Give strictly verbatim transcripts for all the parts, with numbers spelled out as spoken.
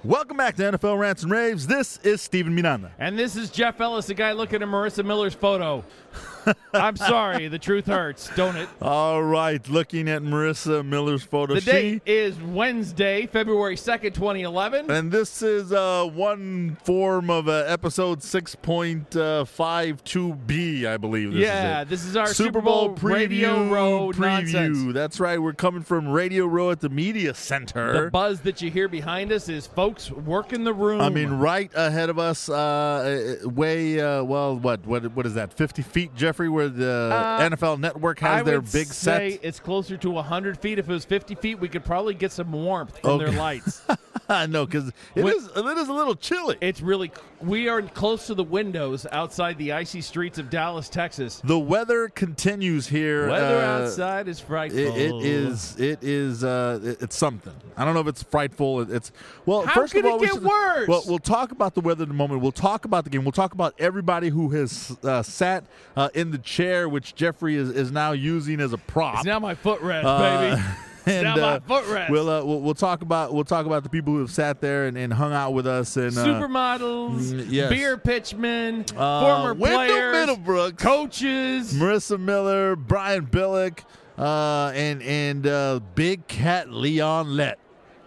Welcome back to N F L Rants and Raves. This is Steven Miranda. And this is Jeff Ellis, the guy looking at Marissa Miller's photo. I'm sorry, the truth hurts, don't it? All right, looking at Marissa Miller's photo. The she, date is Wednesday, February second, twenty eleven. And this is uh, one form of uh, episode six point five two B, I believe this yeah, is it. this is our Super Bowl, Bowl preview, Radio Row preview. nonsense. That's right, we're coming from Radio Row at the Media Center. The buzz that you hear behind us is folks working the room. I mean, right ahead of us, uh, way, uh, well, what, what, what is that, fifty feet, Jeffrey, where the Uh, N F L Network has I their would big say set? it's closer to one hundred feet. If it was fifty feet, we could probably get some warmth from Okay. their lights. I know, because it When- is, it is a little chilly. It's really, we are close to the windows outside the icy streets of Dallas, Texas. The weather continues here. Weather uh, outside is frightful. It, it is. It is. Uh, it- it's something. I don't know if it's frightful. It- It's well. How first could of all, it we get should- worse? Well, we'll talk about the weather in a moment. We'll talk about the game. We'll talk about everybody who has uh, sat uh, in the chair, which Jeffrey is, is now using as a prop. It's now my footrest, Uh, baby. And, now my uh, footrest. We'll, uh, we'll we'll talk about we'll talk about the people who have sat there and, and hung out with us and uh, Supermodels, mm, yes. beer pitchmen, uh, former Wendell players, Middlebrooks, coaches. Marissa Miller, Brian Billick, uh, and and uh, Big Cat Leon Lett.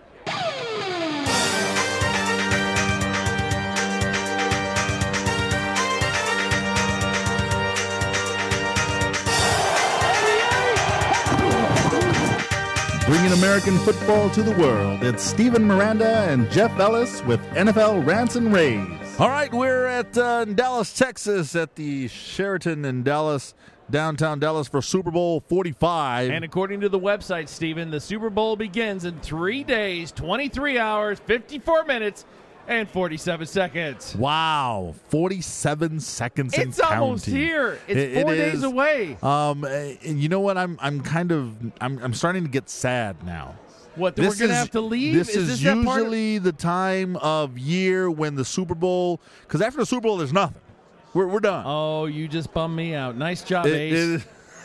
Bringing American football to the world, it's Steven Miranda and Jeff Ellis with N F L Rants and Raves. All right, we're at uh, Dallas, Texas, at the Sheraton in Dallas, downtown Dallas, for Super Bowl forty-five. And according to the website, Stephen, the Super Bowl begins in three days, twenty-three hours, fifty-four minutes, and forty-seven seconds. Wow, forty-seven seconds and It's almost counting. here. It's It- it four days is. away. Um, uh, and you know what? I'm I'm kind of I'm I'm starting to get sad now. What, that we're going to have to leave? This is, this that part of- usually the time of year when the Super Bowl, because after the Super Bowl, there's nothing. We're we're done. Oh, you just bummed me out. Nice job, It- Ace. it-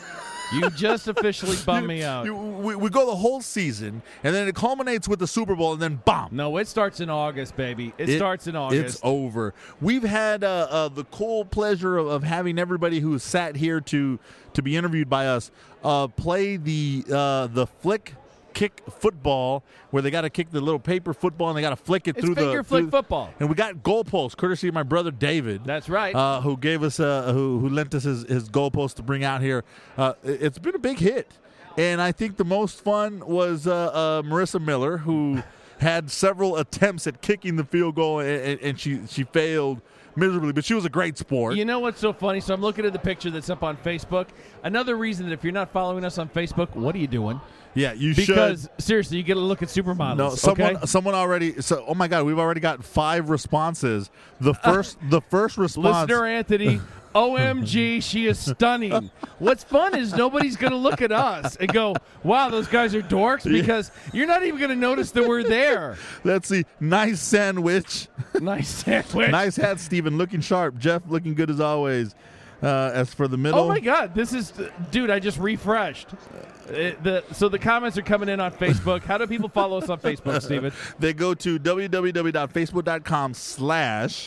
You just officially bummed me out. you- we, we go the whole season, and then it culminates with the Super Bowl, and then bomb. No, it starts in August, baby. It, starts in August. It's over. We've had uh, uh, the cool pleasure of, of having everybody who has sat here to to be interviewed by us uh, play the uh, the flick kick football, where they got to kick the little paper football and they got to flick it It's through finger the flick through- football. And we got goalposts, courtesy of my brother David. That's right. Uh, who gave us uh, who who lent us his, his goalpost to bring out here. Uh, it- it's been a big hit, and I think the most fun was uh, uh, Marissa Miller, who had several attempts at kicking the field goal, and, and, and she she failed miserably. But she was a great sport. You know what's so funny? So I'm looking at the picture that's up on Facebook. Another reason that if you're not following us on Facebook, what are you doing? yeah, you Because should. seriously, you get a look at supermodels. No, someone okay? someone already. So, oh my God, we've already got five responses. The first the first response. Listener Anthony, O M G, she is stunning. What's fun is nobody's going to look at us and go, wow, those guys are dorks, because you're not even going to notice that we're there. Let's see. Nice sandwich. Nice sandwich. Nice hat, Steven. Looking sharp. Jeff looking good as always. Uh, as for the middle. Oh my God, this is, dude, I just refreshed. Uh, the, so the comments are coming in on Facebook. How do people follow us on Facebook, Steven? They go to www.facebook.com slash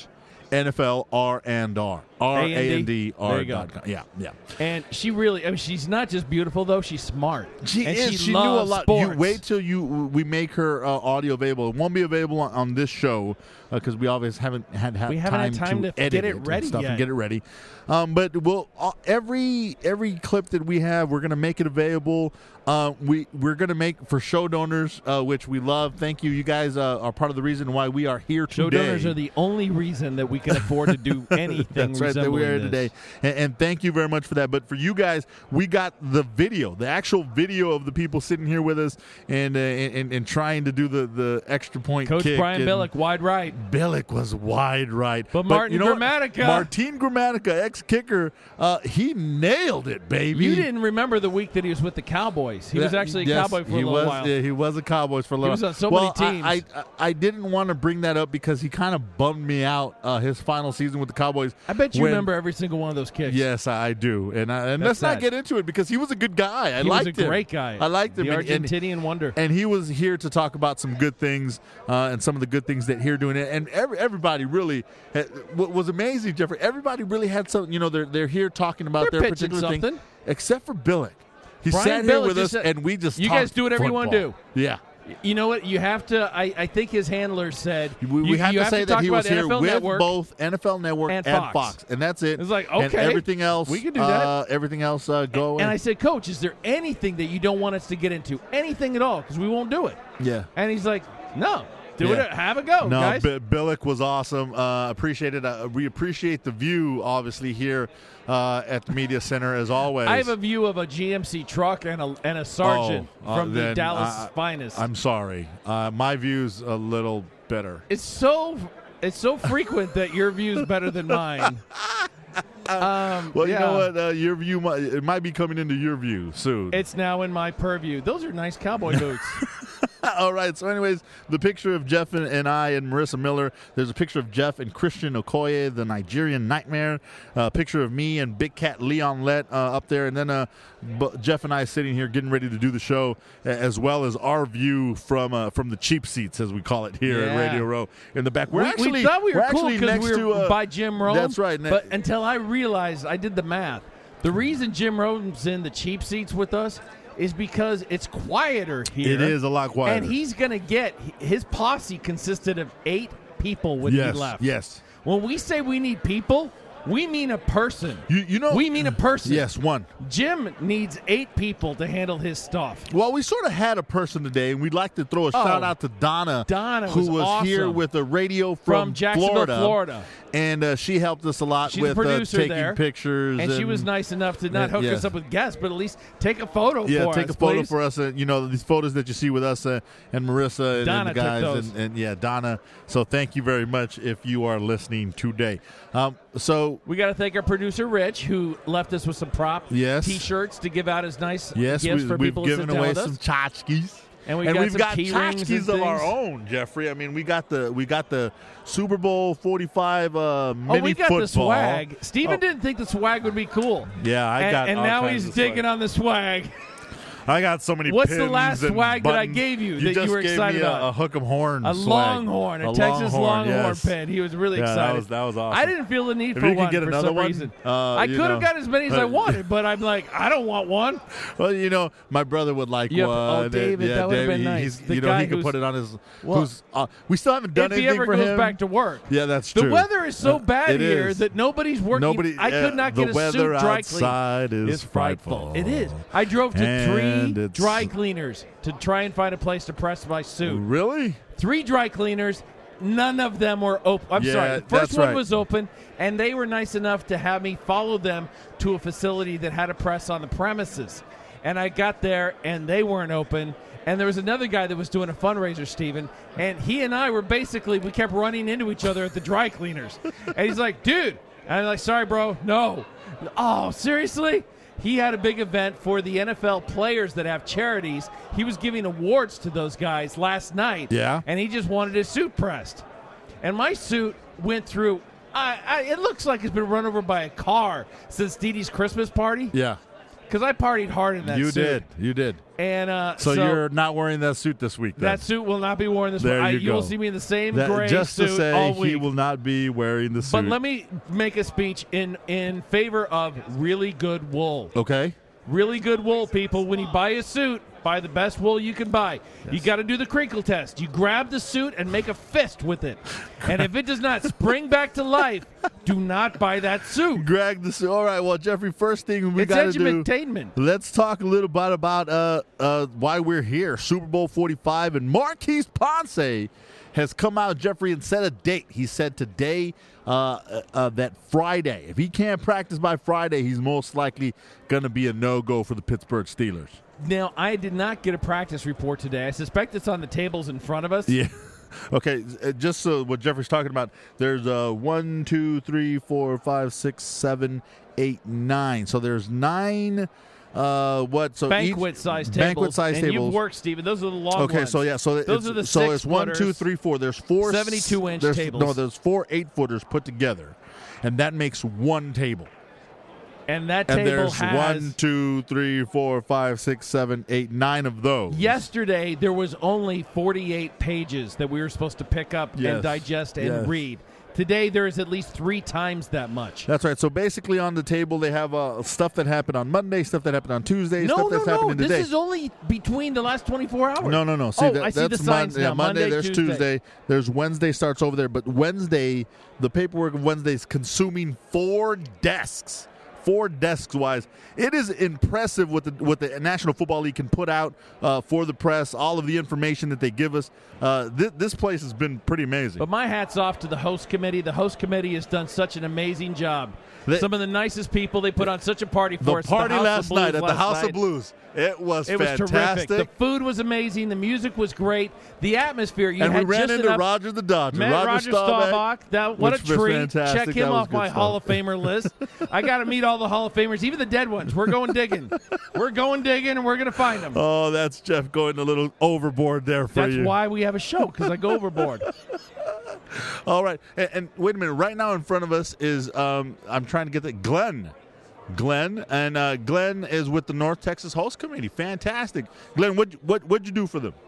NFL R and R. R A N D R. There you go. Yeah, yeah. And she really, I mean, she's not just beautiful, though. She's smart. She and is. She, She, knew a loves lot. Sports. You wait till you we make her uh, audio available. It won't be available on, on this show because we obviously haven't had, had We haven't time, had time to, to edit get it and ready stuff yet. and get it ready. Um, but we'll uh, every every clip that we have, we're going to make it available. Uh, we we're going to make for show donors, uh, which we love. Thank you. You guys uh, are part of the reason why we are here Show today. donors are the only reason that we can afford to do anything. That's right, that we are here resembling this. today. And, and thank you very much for that. But for you guys, we got the video, the actual video of the people sitting here with us and uh, and, and trying to do the, the extra point Coach kick. Brian and Billick, wide right. Billick was wide right. But Martin you know what? Gramatica- Martin Gramatica, ex-kicker, uh, he nailed it, baby. You didn't remember the week that he was with the Cowboys. He was That- actually a yes, Cowboy for a he little was, while. Yeah, he was a Cowboys for a little was on so well, many I, teams. I, I didn't want to bring that up because he kind of bummed me out uh, his final season with the Cowboys. I bet you when- remember every single one of those kicks. Yes, I do. And, I, and That's let's not sad. get into it because he was a good guy. I he liked was a him. great guy. I liked him. The And- and- Argentinian wonder. And he was here to talk about some good things uh, and some of the good things that here doing it. And every, everybody really had, what was amazing, Jeffrey. Everybody really had some. You know, they're they're here talking about They're their pitching particular thing, something. except for Billick. He Brian sat here Billick with us, just said- and we just You talked guys do whatever you wanna football. Yeah. You know what? You have to. I, I think his handler said We, we you, have you to have say to that talk he about was here N F L with Network. both N F L Network and and Fox. Fox, and that's it. It's like, And okay, everything else we can do that. Uh, everything else uh, go. And I said, Coach, is there anything that you don't want us to get into? Anything at all? Because we won't do it. yeah. And he's like, no, do Yeah. it. Have a go, No, guys. B- Billick was awesome. Uh, appreciate it. Uh, we appreciate the view, obviously, here uh, at the media center as always. I have a view of a G M C truck and a and a sergeant Oh, uh, from the then Dallas I- finest. I'm sorry. Uh, my view's a little better. it's so it's so frequent that your view is better than mine. Um, Well, you yeah. know what? Uh, your view might, it might be coming into your view soon. It's now in my purview. Those are nice cowboy boots. All right. So, anyways, the picture of Jeff and, and I and Marissa Miller. There's a picture of Jeff and Christian Okoye, the Nigerian Nightmare. A uh, picture of me and Big Cat Leon Lett uh, up there, and then uh, B- Jeff and I sitting here getting ready to do the show, a- as well as our view from uh, from the cheap seats, as we call it here Yeah. at Radio Row in the back. We're we, actually we thought we were we're cool actually because next we were to uh, by Jim Rome. That's right. But until I realized, I did the math. The reason Jim Rome's in the cheap seats with us is because it's quieter here. It is a lot quieter. And he's going to get his posse consisted of eight people when yes, he left. yes. When we say we need people, we mean a person. You you know we mean a person. Yes, one. Jim needs eight people to handle his stuff. Well, we sort of had a person today, and we'd like to throw a shout out to Donna, Oh, Donna who was was awesome. here with a radio From from, Jacksonville, Florida, Florida. and uh, she helped us a lot She's with the producer uh, taking there, pictures. And she was nice enough to not Yeah, hook yeah. us up with guests, but at least take a photo Yeah, for take us, a photo please. for us. Uh, you know, these photos that you see with us uh, and Marissa and, Donna and the took guys, those. and, and yeah, Donna. So thank you very much if you are listening today. Um, so We got to thank our producer, Rich, who left us with some prop Yes. T-shirts to give out as nice yes, gifts we, for we've people to sit given down away with some us. tchotchkes. And we've and got we've some got key rings and tchotchkes of our things. own, Jeffrey. I mean, we got the we got the Super Bowl forty-five uh, mini Oh, we got football. the swag. Steven Oh. didn't think the swag would be cool. Yeah, I and, got and all now kinds he's of digging swag. on the swag. I got so many. What's the pins last and swag that I buttons. gave you that you just were gave excited me a, about? a hook 'em horn, A swag. longhorn, a, a Texas longhorn, longhorn yes. pen. He was really Yeah, excited. that was that was awesome. I didn't feel the need If for you could one get for another some one, reason. uh, I you could have know. got as many as I wanted, but I'm like, I don't want one. Well, you know, my brother would like Yeah, one. oh, and, David, yeah, that would've David, been he- nice. he's- The you know, guy he could who's- put it on his. Well, who's, uh, we still haven't done if he anything ever for goes him. back to work. Yeah, that's The true. weather is so Uh, bad it here is. that nobody's working. Nobody. I could uh, not the get a weather suit dry cleaned. outside is It's frightful. frightful. It is. I drove to And three it's- dry cleaners to try and find a place to press my suit. Really? Three dry cleaners. None of them were open. I'm Yeah, sorry. The first that's one right. was open, and they were nice enough to have me follow them to a facility that had a press on the premises. And I got there, and they weren't open. And there was another guy that was doing a fundraiser, Steven, and he and I were basically, we kept running into each other at the dry cleaners. And he's like, dude. And I'm like, sorry, bro. No. Oh, seriously? He had a big event for the N F L players that have charities. He was giving awards to those guys last night. Yeah. And he just wanted his suit pressed. And my suit went through, I, I, it looks like it's been run over by a car since Dee Dee's Christmas party. Yeah. Because I partied hard in that You suit. did. You did. And uh, So, you're not wearing that suit this week. Then. that suit will not be worn this There week. I- you You will go. see me in the same That- gray just suit to say all week. he will not be wearing the suit. But let me make a speech in, in favor of really good wool. Okay. Really good wool, people. When you buy a suit, buy the best wool you can buy. You got to do the crinkle test. You grab the suit and make a fist with it. And if it does not spring back to life, do not buy that suit. Greg, this. All right. Well, Jeffrey, first thing we It's got to do. edutainment. Let's talk a little bit about uh, uh, why we're here. Super Bowl forty-five, and Marquise Ponce has come out, Jeffrey, and set a date. He said today uh, uh, uh, that Friday, if he can't practice by Friday, he's most likely going to be a no-go for the Pittsburgh Steelers. Now, I did not get a practice report today. I suspect it's on the tables in front of us. Yeah. Okay, uh, just so what Jeffrey's talking about, there's uh, one, two, three, four, five, six, seven, eight, nine. So there's nine uh, what? So banquet each, size tables. Banquet size and tables. You've worked, Stephen. Those are the long okay, ones. so yeah, so those it's, are the so six it's one, two, three, four. There's four seventy-two inch there's, tables. No, there's four eight footers put together, and that makes one table. And that And table there's has one, two, three, four, five, six, seven, eight, nine of those. Yesterday, there was only forty-eight pages that we were supposed to pick up Yes. and digest and Yes. read. Today, there is at least three times that much. That's right. So basically, on the table, they have uh, stuff that happened on Monday, stuff that happened on Tuesday, no, stuff no, that's no. happening This today. is only between the last twenty-four hours. No, no, no. See, oh, that, I see that's the signs Mon- now. yeah, Monday, Monday, there's Tuesday. Tuesday, there's Wednesday starts over there. But Wednesday, the paperwork of Wednesday is consuming four desks. Four desks wise, it is impressive what the what the National Football League can put out uh, for the press. All of the information that they give us. Uh, th- this place has been pretty amazing. But my hat's off to the host committee. The host committee has done such an amazing job. They- Some of the nicest people. They put on such a party for the us. party the House last of Blues night at the last House night. of Blues, it was It was fantastic. terrific. The food was amazing. The music was great. The atmosphere. You and we had ran just into enough. Roger the Dodger. Met Roger, Roger Staubach. Staubach. That, what which a was treat. fantastic. Check him That was off good my stuff. Hall of Famer list. I got to meet all the Hall of Famers, even the dead ones. We're going digging. We're going digging, and we're going to find them. Oh, that's Jeff going a little overboard there for That's you. why we have a show, because I go overboard. All right, and, and wait a minute. Right now in front of us is um, I'm trying to get that Glenn, Glenn, and uh, Glenn is with the North Texas Host Committee. Fantastic, Glenn. What what what'd you do for them?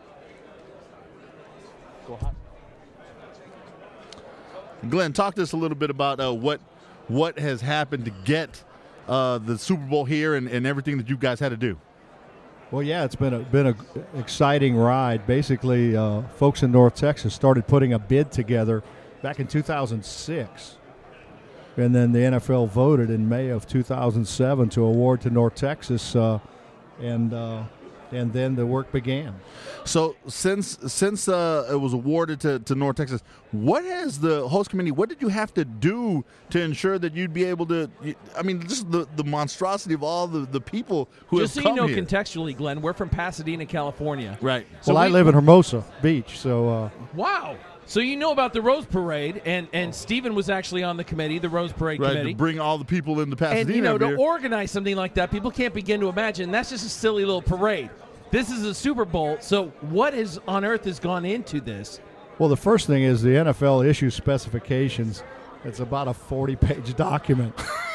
Glenn, talk to us a little bit about uh, what what has happened to get uh, the Super Bowl here and, and everything that you guys had to do. Well, yeah, it's been a been a exciting ride. Basically, uh, folks in North Texas started putting a bid together back in two thousand six, and then the N F L voted in May of two thousand seven to award to North Texas, uh, and uh, and then the work began. So since since uh, it was awarded to, to North Texas, what has the host committee? What did you have to do to ensure that you'd be able to? I mean, just the, the monstrosity of all the, the people who Just so have you come know, here. contextually, Glenn, we're from Pasadena, California. Right. So well, I we- live in Hermosa Beach, so uh, Wow. So you know about the Rose Parade, and, and Stephen was actually on the committee, the Rose Parade Right. committee. To bring all the people into Pasadena. And, you know, to here. organize something like that, people can't begin to imagine. That's just a silly little parade. This is a Super Bowl. So what is on earth has gone into this? well, the first thing is the N F L issues specifications. It's about a forty-page document,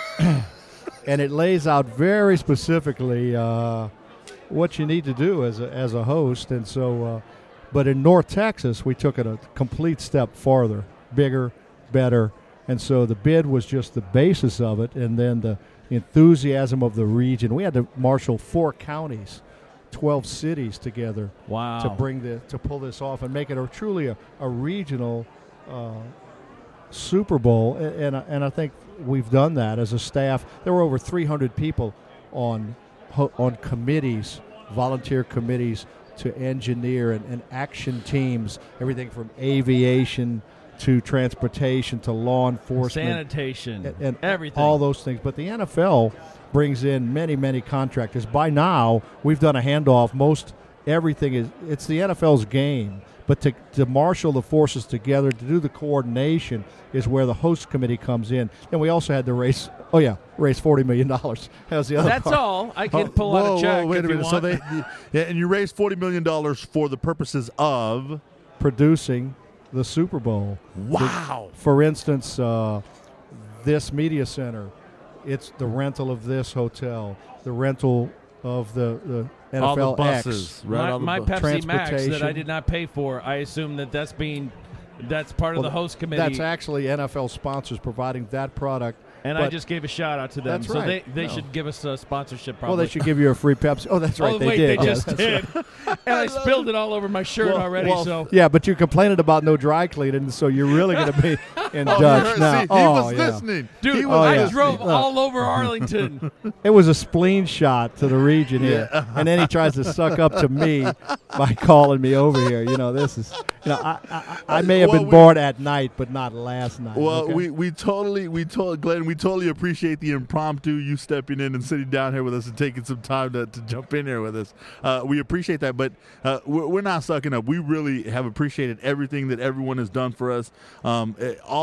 and it lays out very specifically uh, what you need to do as a, as a host. And so, uh, but in North Texas, we took it a complete step farther, bigger, better. And so the bid was just the basis of it, and then the enthusiasm of the region. We had to marshal four counties, twelve cities together Wow. to bring the to pull this off and make it a truly a, a regional uh, Super Bowl, and and I- and I think we've done that as a staff. There were over three hundred people on ho- on committees, volunteer committees to engineer and, and action teams, everything from aviation to transportation to law enforcement, Sanitation. and, and everything. all those things. But the N F L brings in many, many contractors. By now, we've done a handoff. Most everything is it's the N F L's game. But to, to marshal the forces together, to do the coordination, is where the host committee comes in. And we also had to raise, oh yeah, raise forty million dollars. That was the other That's part. all. I can Oh, pull whoa, out a check whoa, wait if a you minute. want. So they, yeah, and you raised forty million dollars for the purposes of. Producing the Super Bowl. Wow. For instance, uh, this media center, it's the rental of this hotel, the rental of the, the N F L all the X. buses, right? my all the my bu- Pepsi Max that I transportation. did not pay for, I assume that that's being that's part of Well, the host committee. That's actually N F L sponsors providing that product. and I but- just gave a shout out to them. That's so right. they, they No. should give us a sponsorship Well, probably. they should give you a free Pepsi. Oh, that's right. oh, they wait, did. they Yeah, just that's did. and I spilled it all over my shirt Well, already. well, so Yeah, but you're complaining about no dry cleaning, so you're really going to be in Oh, Dutch see, now. he oh, was yeah. listening. dude, He was Oh, I yeah. drove Look. all over Arlington. It was a spleen shot to the region here, and then he tries to suck up to me by calling me over here. You know, this is, you know, I I, I may have Well, been we- bored at night, but not last night. Well, okay? we, we totally we told Glenn we totally appreciate the impromptu you stepping in and sitting down here with us and taking some time to, to jump in here with us. Uh, we appreciate that, but uh, we're, we're not sucking up. We really have appreciated everything that everyone has done for us. Um, eh, all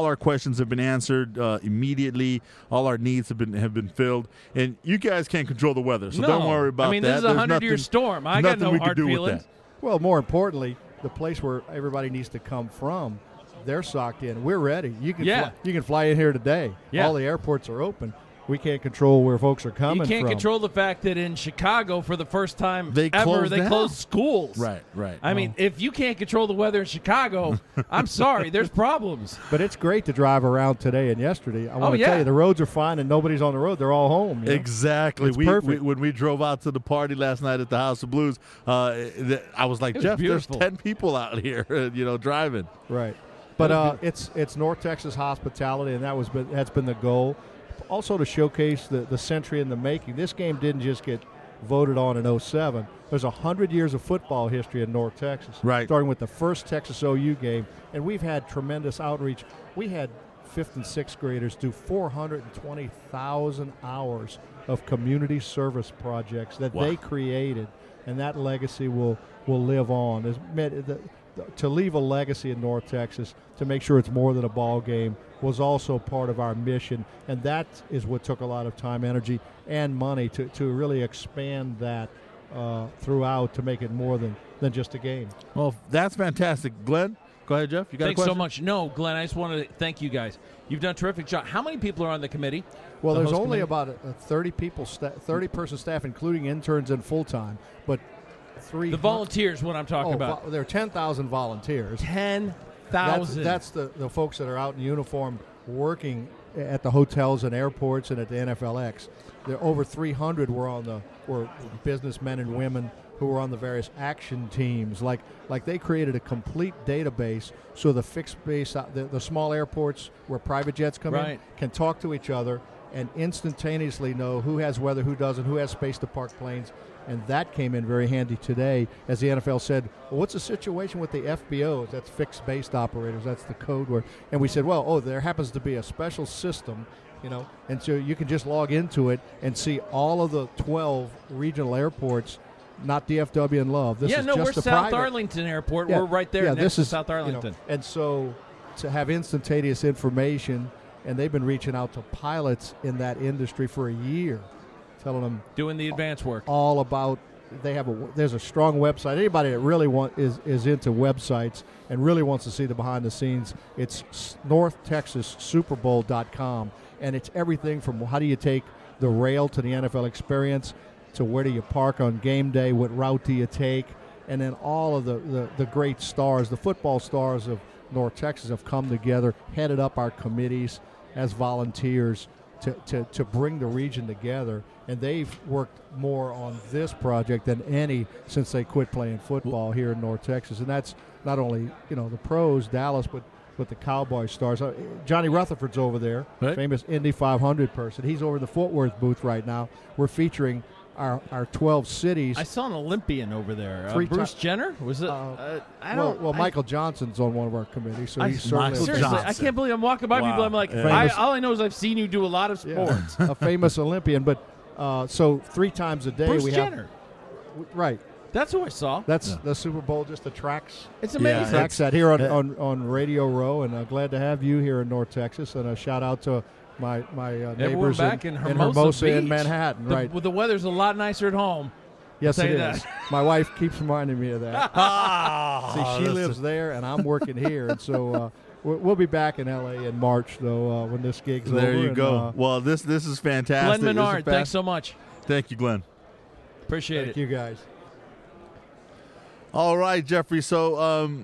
all our questions have been answered uh, immediately. All our needs have been have been filled. And you guys can't control the weather, so no. don't worry about that. I mean, this is a hundred-year storm. I got no we hard can do feelings. with that. Well, more importantly, the place where everybody needs to come from, they're socked in. We're ready. You can Yeah. fly, you can fly in here today. Yeah. All the airports are open. We can't control where folks are coming You can't from. control the fact that in Chicago, for the first time They ever, closed they down. closed schools. Right, right. I mean, if you can't control the weather in Chicago, I'm sorry, there's problems. But it's great to drive around today and yesterday. I want Oh, to yeah. tell you, the roads are fine and nobody's on the road. They're all home. you know? Exactly. It's We, we perfect. when we drove out to the party last night at the House of Blues, uh, th- I was like, It was Jeff, beautiful. there's ten people out here, you know, driving. Right. But uh, it's it's North Texas hospitality, and that was been, that's been the goal. Also to showcase the, the century in the making. This game didn't just get voted on in oh seven. There's one hundred years of football history in North Texas, Right. starting with the first Texas O U game. And we've had tremendous outreach. We had fifth and sixth graders do four hundred twenty thousand hours of community service projects that Wow. they created, and that legacy will, will live on. It's meant- the- to leave a legacy in North Texas, to make sure it's more than a ball game, was also part of our mission, and that is what took a lot of time, energy, and money to, to really expand that uh, throughout to make it more than, than just a game. Well, that's fantastic. Glenn, go ahead, Jeff. You got Thanks a so question? much. No, Glenn, I just wanted to thank you guys. You've done a terrific job. How many people are on the committee? Well, The there's host only committee? about a, a thirty people, sta- thirty person staff, including interns and full time, but three The volunteers, what I'm talking oh, about. vo- there are ten thousand volunteers. ten That's, thousand. that's the, the folks that are out in uniform working at the hotels and airports and at the N F L X. There over three hundred were on the were businessmen and women who were on the various action teams. Like like they created a complete database so the fixed base, uh, the, the small airports where private jets come in Right. can talk to each other and instantaneously know who has weather, who doesn't, who has space to park planes. And that came in very handy today, as the N F L said, well, what's the situation with the F B Os? That's fixed-based operators. That's the code word. And we said, well, oh, there happens to be a special system, you know, and so you can just log into it and see all of the twelve regional airports, not D F W and Love. This yeah, is no, just we're the South private. Arlington Airport. Yeah, We're right there yeah, next this to is, South you know, Arlington. and so to have instantaneous information, and they've been reaching out to pilots in that industry for a year, telling them Doing the advance work. all about. They have a there's a strong website. Anybody that really want is is into websites and really wants to see the behind the scenes, it's north texas super bowl dot com, and it's everything from how do you take the rail to the N F L experience, to where do you park on game day, what route do you take, and then all of the, the, the great stars, the football stars of North Texas have come together, headed up our committees as volunteers to, to, to bring the region together. And they've worked more on this project than any since they quit playing football here in North Texas. And that's not only, you know, the pros, Dallas, but but the Cowboy stars. Uh, Johnny Rutherford's over there, Right. famous Indy five hundred person. He's over in the Fort Worth booth right now. We're featuring our, our twelve cities. I saw an Olympian over there. Uh, Three Bruce ti- Jenner? Was it? Uh, Uh, I well, don't. well I- Michael Johnson's on one of our committees, so I- he's certainly Michael Seriously, I Johnson. can't believe I'm walking by Wow. people. I'm like, Yeah. I, Famous- all I know is I've seen you do a lot of Yeah, sports. a famous Olympian. But uh, so three times a day Bruce we Jenner. have right. That's who I saw. That's Yeah. the Super Bowl just attracts It's Yeah, amazing. attracts that here on, uh, on, on Radio Row, and uh, glad to have you here in North Texas. And a shout out to my my uh, Yeah, we're neighbors back in, in in Hermosa Hermosa in Beach. Manhattan. The, right? well, the weather's a lot nicer at home. Yes, say it that. is. My wife keeps reminding me of that. Ah, See, she that's lives there, and I'm working here, and so uh, we'll, we'll be back in L A in March, though, uh, when this gig's There over. you and, go. uh, well, this this is fantastic. Glenn This is Menard, thanks fast- so much. Thank you, Glenn. Appreciate thank it. you guys. All right, Jeffrey. So um,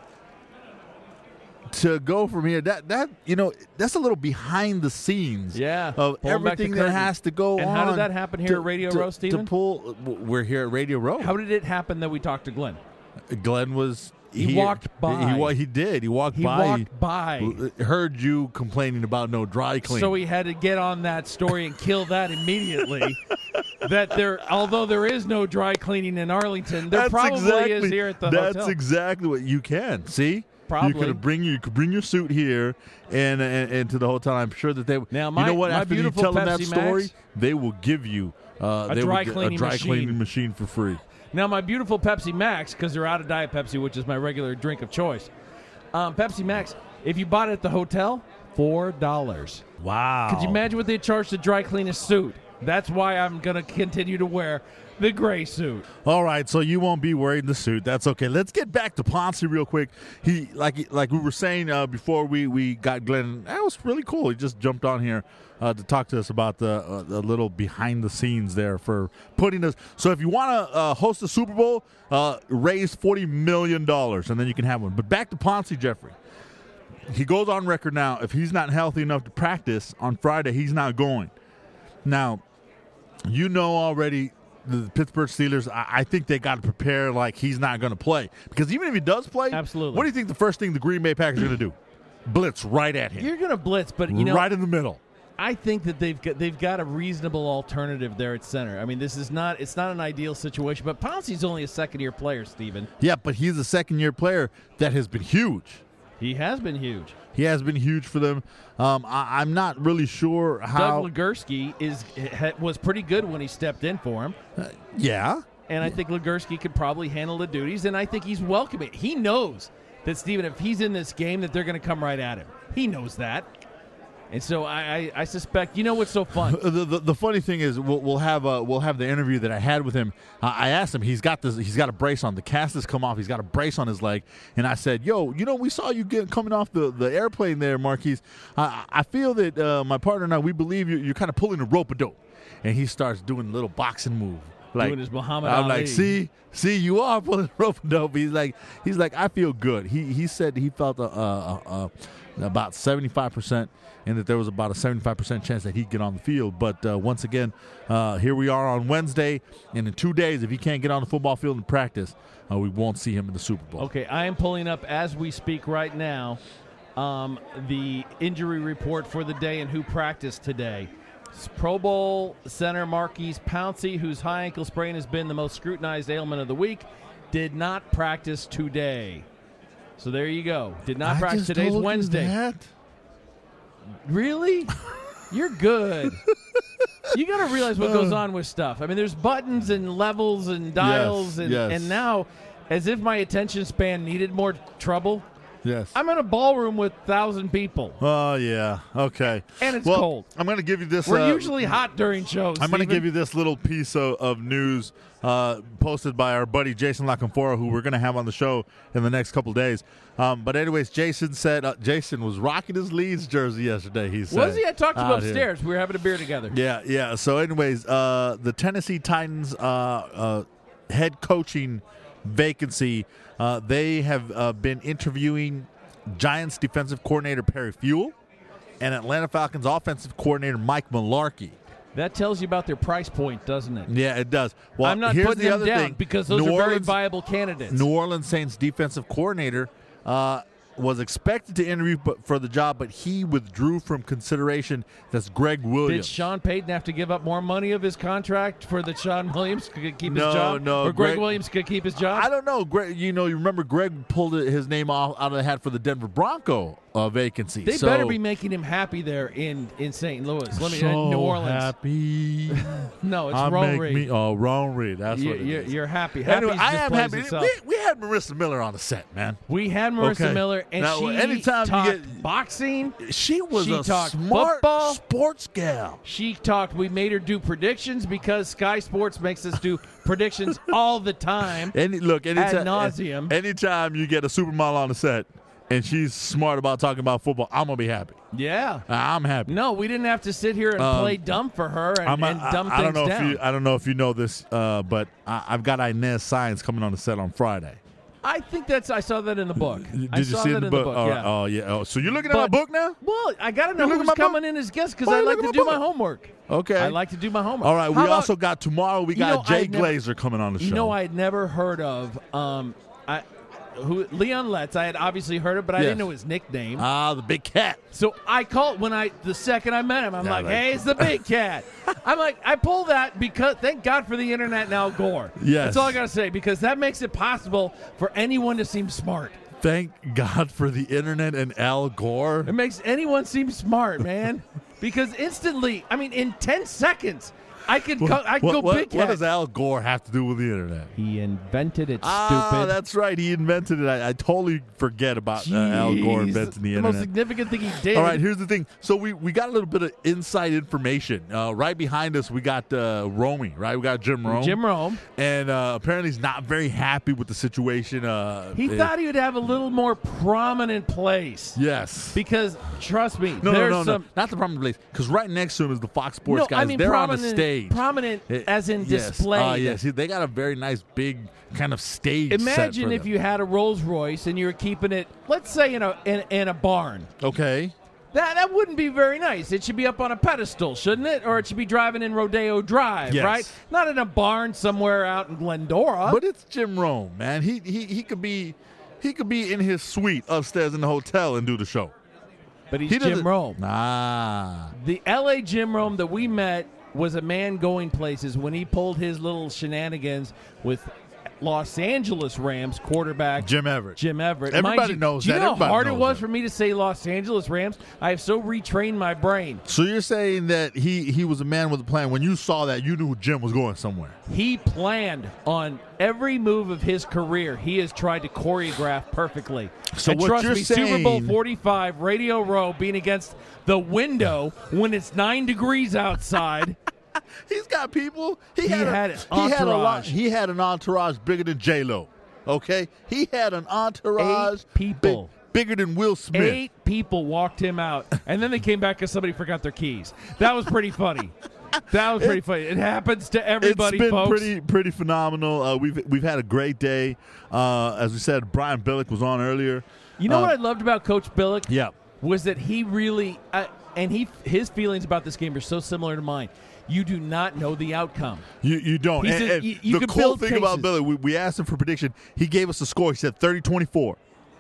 to go from here, that that you know, that's a little behind the scenes. Yeah. Of Pulling back the everything that curtain. has to go And on. how did that happen here to- at Radio to- Row, To Stephen? pull, we're here at Radio Row. How did it happen that we talked to Glenn? Glenn was. He here. walked by. He, wa- he did. He walked He by. walked by. Heard you complaining about no dry clean. So he had to get on that story and kill that immediately. that there, although there is no dry cleaning in Arlington, there That's probably exactly, is here at the That's hotel. exactly what you can see. Probably. You could bring you could bring your suit here and, and and to the hotel. I'm sure that they. Now, you my- know what? my After you beautiful tell them that Pepsi story, Max- they will give you uh, A they dry will get cleaning a dry machine. cleaning machine for free. Now, my beautiful Pepsi Max, because they're out of Diet Pepsi, which is my regular drink of choice. Um, Pepsi Max, If you bought it at the hotel, four dollars. Wow. Could you imagine what they charge to dry clean a suit? That's why I'm going to continue to wear the gray suit. All right, so you won't be wearing the suit. That's okay. Let's get back to Ponce real quick. He, like like we were saying uh, before we, we got Glenn, that was really cool. He just jumped on here uh, to talk to us about the, uh, the little behind the scenes there for putting us. So if you want to uh, host a Super Bowl, uh, raise forty million dollars, and then you can have one. But back to Ponce, Jeffrey. He goes on record now, if he's not healthy enough to practice on Friday, he's not going. Now, you know already the Pittsburgh Steelers, I, I think they got to prepare like he's not going to play. Because even if he does play, absolutely. What do you think the first thing the Green Bay Packers are going to do? Blitz right at him. You're going to blitz, but you know, right in the middle. I think that they've got, they've got a reasonable alternative there at center. I mean, this is not it's not an ideal situation, but Pouncey's only a second-year player, Steven. Yeah, but he's a second-year player that has been huge. He has been huge. He has been huge for them. Um, I, I'm not really sure how. Doug Legursky is was pretty good when he stepped in for him. Uh, yeah. And I think Legursky could probably handle the duties, and I think he's welcoming. He knows that, Steven, if he's in this game, that they're going to come right at him. He knows that. And so I, I, I suspect, you know what's so fun? The, the, the funny thing is, we'll, we'll have a, we'll have the interview that I had with him. Uh, I asked him, he's got this, he's got a brace on. The cast has come off. He's got a brace on his leg, and I said, "Yo, you know, we saw you get coming off the, the airplane there, Marquise. I, I feel that uh, my partner and I, we believe you're, you're kind of pulling a rope-a-dope." And he starts doing a little boxing move. Like, doing his Muhammad I'm Ali. like, see, see, you are pulling rope-a-dope. He's like, he's like, I feel good. He he said he felt a, a, a, a, about seventy-five percent. And that there was about a seventy-five percent chance that he'd get on the field. But uh, once again, uh, here we are on Wednesday, and in two days, if he can't get on the football field and practice, uh, we won't see him in the Super Bowl. Okay, I am pulling up as we speak right now um, the injury report for the day and who practiced today. Pro Bowl center Marquise Pouncey, whose high ankle sprain has been the most scrutinized ailment of the week, did not practice today. So there you go. Did not I practice. just Today's told you Wednesday. that. Really? You're good. You got to realize what goes on with stuff. I mean, there's buttons and levels and dials, Yes, and, yes. and now, as if my attention span needed more trouble, Yes. I'm in a ballroom with a thousand people. Oh, yeah. Okay. And it's well, cold. I'm going to give you this. We're uh, usually hot during shows. I'm going to Steven. give you this little piece of, of news uh, posted by our buddy Jason LaConfora, who we're going to have on the show in the next couple of days. Um, but anyways, Jason said uh, Jason was rocking his Leeds jersey yesterday. He said, Was he? I talked to him out here. upstairs. We were having a beer together. Yeah, yeah. So, anyways, uh, the Tennessee Titans uh, uh, head coaching vacancy, uh, they have uh, been interviewing Giants defensive coordinator Perry Fewell and Atlanta Falcons offensive coordinator Mike Mularkey. That tells you about their price point, doesn't it? Yeah, it does. Well, I'm not here's putting the them other down thing. because those New are very Orleans, viable candidates. New Orleans Saints defensive coordinator uh, was expected to interview but for the job, but he withdrew from consideration. That's Greg Did Williams. Sean Payton have to give up more money of his contract for that Sean Williams could keep No, his job? no, Or Greg, Greg- Williams could keep his job? I don't know. Greg, you know, you remember Greg pulled his name off out of the hat for the Denver Bronco uh, vacancy. They so, better be making him happy there in, in Saint Louis. Let me so in New Orleans. happy. No, it's I Ron make Reed. me, oh, Ron Reed. That's You, what it you're, is. you're happy. Happy Anyway, I just am plays happy. itself. We, we had Marissa Miller on the set, man. We had Marissa Okay. Miller, and Now, she anytime you talked get- boxing. She was She a talked smart football. sports gal. She talked. We made her do predictions because Sky Sports makes us do predictions all the time. Any look, anytime, nauseam. anytime you get a supermodel on the set and she's smart about talking about football, I'm gonna be happy. Yeah. I'm happy. No, we didn't have to sit here and Um, play dumb for her and, I'm a- and dumb I, I don't things know down. if you I don't know if you know this, uh, but I, I've got Inez Science coming on the set on Friday. I think that's. I saw that in the book. Did I you saw see that it in the book? book. Oh, yeah. oh yeah. Oh, so you're looking at But- my book now? Well, I got to know You look at who's my book? coming in as guests because Why I you like look to at do my my book? homework. Okay. I like to do my homework. All right. We How about- also got tomorrow. We You got know, Jay I'd never- Glazer coming on the show. You know, I had never heard of um, I, who Leon Letts. I had obviously heard of, but I Yes. didn't know his nickname. Ah, the big cat. So I called when I the second I met him. I'm Yeah, like, like- "Hey, it's the big cat." I'm like, I pull that because thank God for the internet and Al Gore. Yes. That's all I gotta say because that makes it possible for anyone to seem smart. Thank God for the internet and Al Gore. It makes anyone seem smart, man. Because instantly, I mean, in ten seconds, I could go, I could what, go what, big what cat. does Al Gore have to do with the internet? He invented it, Ah, stupid. that's right. He invented it. I, I totally forget about uh, Al Gore Jeez, inventing the, the internet. most significant thing he did. All right, here's the thing. So we, we got a little bit of inside information. Uh, right behind us, we got uh, Romy, right? We got Jim Rome. Jim Rome. And uh, apparently he's not very happy with the situation. Uh, He uh, thought he would have a little more prominent place. Yes. Because, trust me, No, no, there's no, no. some... Not the prominent place. Because right next to him is the Fox Sports No, guys. I mean They're on prominent, the stage. prominent It- as in yes. display. Uh, yes. They got a very nice, big kind of stage set Imagine for if them. you had a Rolls Royce and you were keeping it, let's say, in a in, in a barn. Okay. That that wouldn't be very nice. It should be up on a pedestal, shouldn't it? Or it should be driving in Rodeo Drive, Yes. right? Not in a barn somewhere out in Glendora. But it's Jim Rome, man. He he he could be he could be in his suite upstairs in the hotel and do the show. But he's He Jim doesn't- Rome. Ah. The L A Jim Rome that we met was a man going places when he pulled his little shenanigans with Los Angeles Rams quarterback Jim Everett. Jim Everett. Everybody Mind you, knows do you that. know how Everybody hard it knows was that. for me to say Los Angeles Rams? I have so retrained my brain. So you're saying that he he was a man with a plan. When you saw that, you knew Jim was going somewhere. He planned on every move of his career. He has tried to choreograph perfectly. So and what trust you're me, Super Bowl saying- forty-five, Radio Row, being against the window when it's nine degrees outside. He's got people. He, He had, a, had an he had a lot. entourage. He had an entourage bigger than J Lo. Okay, he had an entourage Eight people. big- bigger than Will Smith. Eight people walked him out, and then they came back because somebody forgot their keys. That was pretty funny. That was pretty funny. It happens to everybody, it's been folks. pretty pretty phenomenal. Uh, we've we've had a great day. Uh, as we said, Brian Billick was on earlier. You know Uh, what I loved about Coach Billick? Yeah. Was that he really uh, and he his feelings about this game are so similar to mine. You do not know the outcome. You you don't. He And, said and you- you the could cool build thing about cases. Billy, we, we asked him for prediction. He gave us a score. He said thirty twenty-four.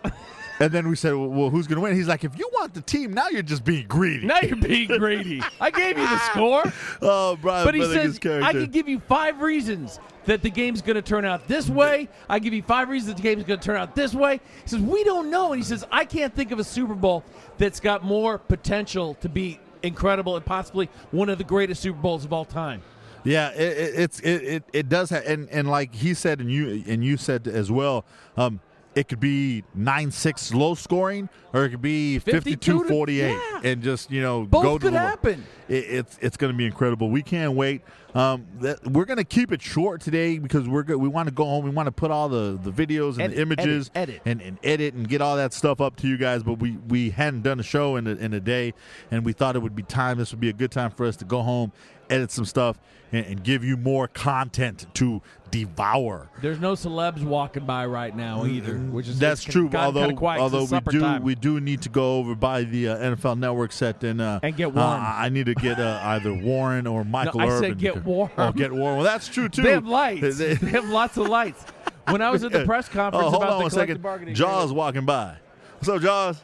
And then we said, well, well who's going to win? He's like, if you want the team, now you're just being greedy. Now you're being greedy. I gave you the score. Oh, Brian But he Billick, says, his character. I can give you five reasons that the game's going to turn out this way. I give you five reasons that the game's going to turn out this way. He says, we don't know. And he says, I can't think of a Super Bowl that's got more potential to be incredible and possibly one of the greatest Super Bowls of all time. Yeah, it, it, it's it, it, it does have, and, and like he said, and you and you said as well, um, it could be nine six low scoring, or it could be fifty-two forty-eight, yeah. and just you know Both go to could the, happen. It, it's it's going to be incredible. We can't wait. Um, that, we're going to keep it short today because we're go, we want to go home. We want to put all the, the videos and, And the images edit, edit. And, and edit and get all that stuff up to you guys. But we, we hadn't done a show in a, in a day, and we thought it would be time. This would be a good time for us to go home, edit some stuff, and, and give you more content to devour. There's no celebs walking by right now either, which is That's it's true. gotten Although, kinda quiet 'cause although it's we supper do, time. we do need to go over by the uh, N F L Network set and uh, And get uh, Warren. I need to get uh, either Warren or Michael I said Irvin. get because- Warren. Oh, get Warren. Well, that's true too. They have lights. They- They have lots of lights. When I was at the press conference oh, hold about on the one collective second. bargaining Jaws agreement, walking by. What's up, Jaws?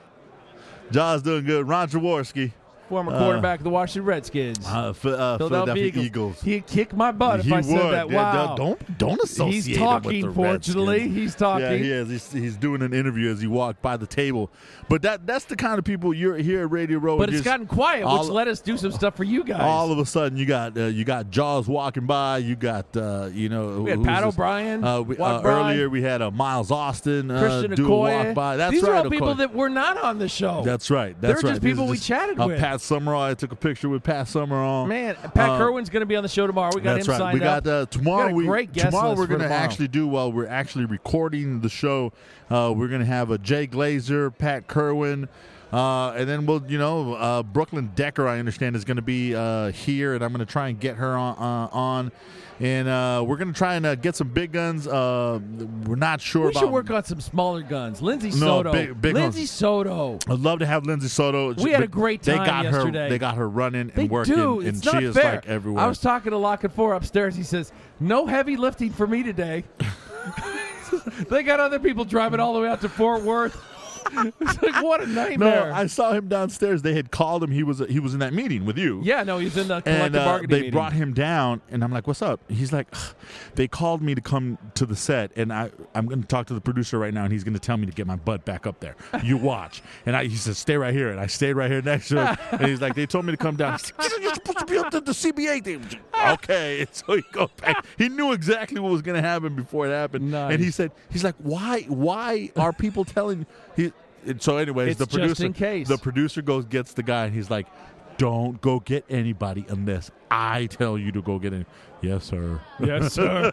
Jaws doing good. Ron Jaworski, former uh, quarterback of the Washington Redskins, uh, Ph- uh, Philadelphia Eagles. Eagles. He'd kick my butt if he I would. said that. Yeah, Wow. don't don't associate He's him with talking, the fortunately. Redskins. He's talking. Yeah, he is. He's, he's doing an interview as he walked by the table. But that that's the kind of people you're here at Radio Row. But it's just gotten quiet, which all- let us do some stuff for you guys. All of a sudden, you got uh, you got Jaws walking by. You got uh, you know We had who's Pat this? O'Brien Uh, we, walk uh, by. earlier, we had uh, Miles Austin uh, Christian do a Okoye. walk by. That's These right, are all people Okoye. that were not on the show. That's right. They're That's just right. These people are we chatted uh, with. Pat Summerall. I took a picture with Pat Summerall. Man, Pat Uh, Kerwin's going to be on the show tomorrow. We got That's him right. signed We got uh, up. tomorrow. We got a we great guest tomorrow list we're for gonna tomorrow. actually do while we're actually recording the show. Uh, we're gonna have a Jay Glazer, Pat Kerwin. Uh, and then we'll, you know, uh, Brooklyn Decker, I understand, is going to be uh, here, and I'm going to try and get her on. Uh, on. And uh, we're going to try and uh, get some big guns. Uh, we're not sure We about. should work on some smaller guns. Lindsay No, Soto. big- big Lindsay ones. Soto. I'd love to have Lindsay Soto. We had a but great they time got yesterday. Her, they got her running They and working, do. and It's she not is fair. like everywhere. I was talking to Lock and Four upstairs. He says, no heavy lifting for me today. They got other people driving all the way out to Fort Worth. It's like, what a No, nightmare. I saw him downstairs. They had called him. He was he was in that meeting with you. yeah, no, he's in the collective And uh, bargaining they meeting. brought him down, and I'm like, "What's up?" He's like, "Ugh, "They called me to come to the set, and I I'm going to talk to the producer right now, and he's going to tell me to get my butt back up there. You watch." And I he said, "Stay right here," and I stayed right here next to him. And he's like, "They told me to come down." He's like, "You're supposed to be up to the C B A thing." Okay, and so he goes back. He knew exactly what was going to happen before it happened, Nice. and he said, "He's like, why why are people telling he?" And so, anyways, It's the just producer, in case. the producer goes gets the guy, and he's like, "Don't go get anybody unless I tell you to go get him." Yes, sir. Yes, sir.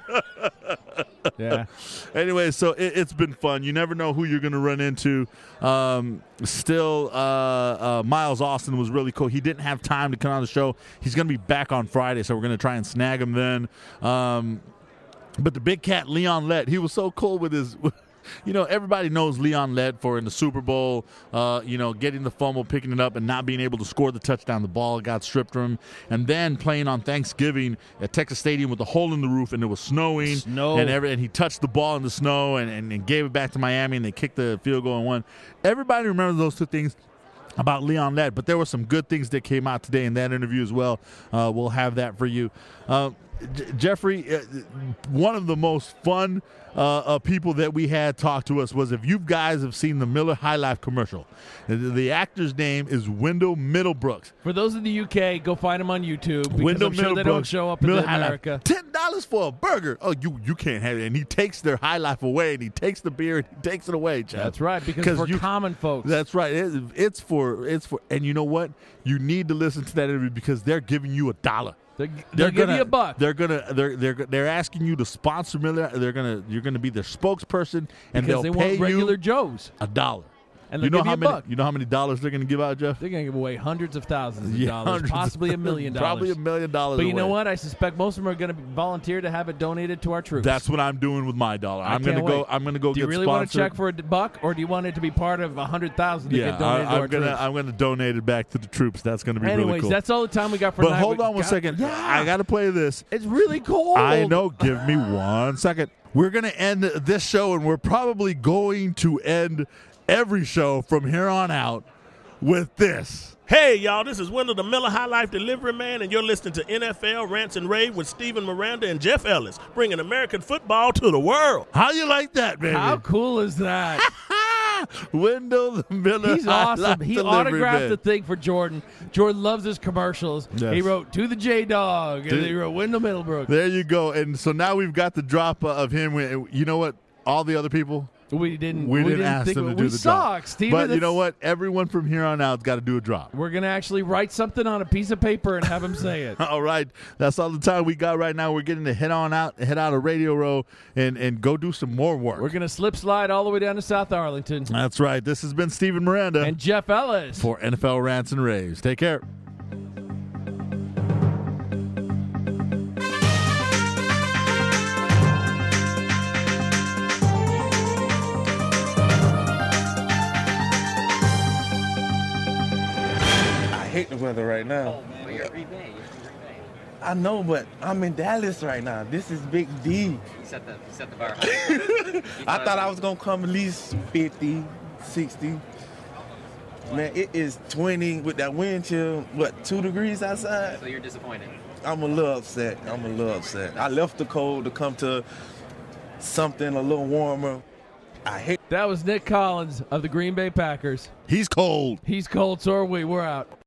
yeah. Anyway, so it, it's been fun. You never know who you're going to run into. Um, still, uh, uh, Miles Austin was really cool. He didn't have time to come on the show. He's going to be back on Friday, so we're going to try and snag him then. Um, but the big cat, Leon Lett, he was so cool with his. You know, everybody knows Leon Lett for in the Super Bowl, uh, you know, getting the fumble, picking it up, and not being able to score the touchdown. The ball got stripped from him. And then playing on Thanksgiving at Texas Stadium with a hole in the roof, and it was snowing. Snow. And, every, and he touched the ball in the snow and, and, and gave it back to Miami, and they kicked the field goal and won. Everybody remembers those two things about Leon Lett, but there were some good things that came out today in that interview as well. Uh, we'll have that for you. Uh, J- Jeffrey, uh, one of the most fun uh, uh, people that we had talk to us was, if you guys have seen the Miller High Life commercial, the, the actor's name is Wendell Middlebrooks. For those in the U K, go find him on YouTube because Wendell I'm sure they don't Middlebrooks, show up in Miller High Life. America. Ten dollars for a burger. Oh, you you can't have it. And he takes their High Life away, and he takes the beer, and he takes it away, Jeff. That's right, because 'Cause we're you- common folks. That's right. It, it's for it's for, and you know what? You need to listen to that interview because they're giving you a dollar. They're, They're they'll give gonna, you a buck. They're gonna they're they're they're asking you to sponsor Miller. They're gonna you're gonna be their spokesperson, and because they they'll pay want regular you Joes. a dollar. And you they'll know give how you a many buck. you know how many dollars they're gonna give out, Jeff? They're going to give away hundreds of thousands of Yeah, dollars, hundreds. possibly a million dollars. Probably a million dollars. But you know away. what? I suspect most of them are going to volunteer to have it donated to our troops. That's what I'm doing with my dollar. I I'm gonna can't go. wait. I'm gonna go Do get you really sponsored. want to check for a d- buck, or do you want it to be part of a hundred thousand to Yeah, get donated I, to I'm our gonna troops? I'm gonna donate it back to the troops. That's gonna be Anyways, really cool. that's all the time we got for but tonight. hold We on one got- second. Yeah, I got to play this. it's really cold. I know. Give me one second. We're going to end this show, and we're probably going to end every show from here on out with this. Hey, y'all, this is Wendell, the Miller High Life Delivery Man, and you're listening to N F L Rants and Rave with Steven Miranda and Jeff Ellis, bringing American football to the world. How you like that, baby? How cool is that? Wendell the Miller. He's High awesome. Life He Delivery autographed Man. the thing for Jordan. Jordan loves his commercials. Yes. He wrote to the J Dog, and Dude. he wrote Wendell Middlebrooks. There you go. And so now we've got the drop uh, of him. You know what? All the other people, We didn't. we, didn't, ask think them we, to do we the suck, drop. Steven. But you That's- know what? Everyone from here on out's got to do a drop. We're gonna actually write something on a piece of paper and have him say it. All right, that's all the time we got right now. We're getting to head on out, head out of Radio Row, and and go do some more work. We're gonna slip slide all the way down to South Arlington. That's right. This has been Steven Miranda And Jeff Ellis. for N F L Rants and Raves. Take care. I hate the weather right now. But you're Green Bay. You're Green Bay. I know, but I'm in Dallas right now. This is Big D. You set the, you set the bar high. I thought I was going to come at least fifty, sixty. Man, it is twenty with that wind chill, what, two degrees outside? So you're disappointed. I'm a little upset. I'm a little upset. I left the cold to come to something a little warmer. I hate That was Nick Collins of the Green Bay Packers. He's cold. He's cold, so are we. We're out.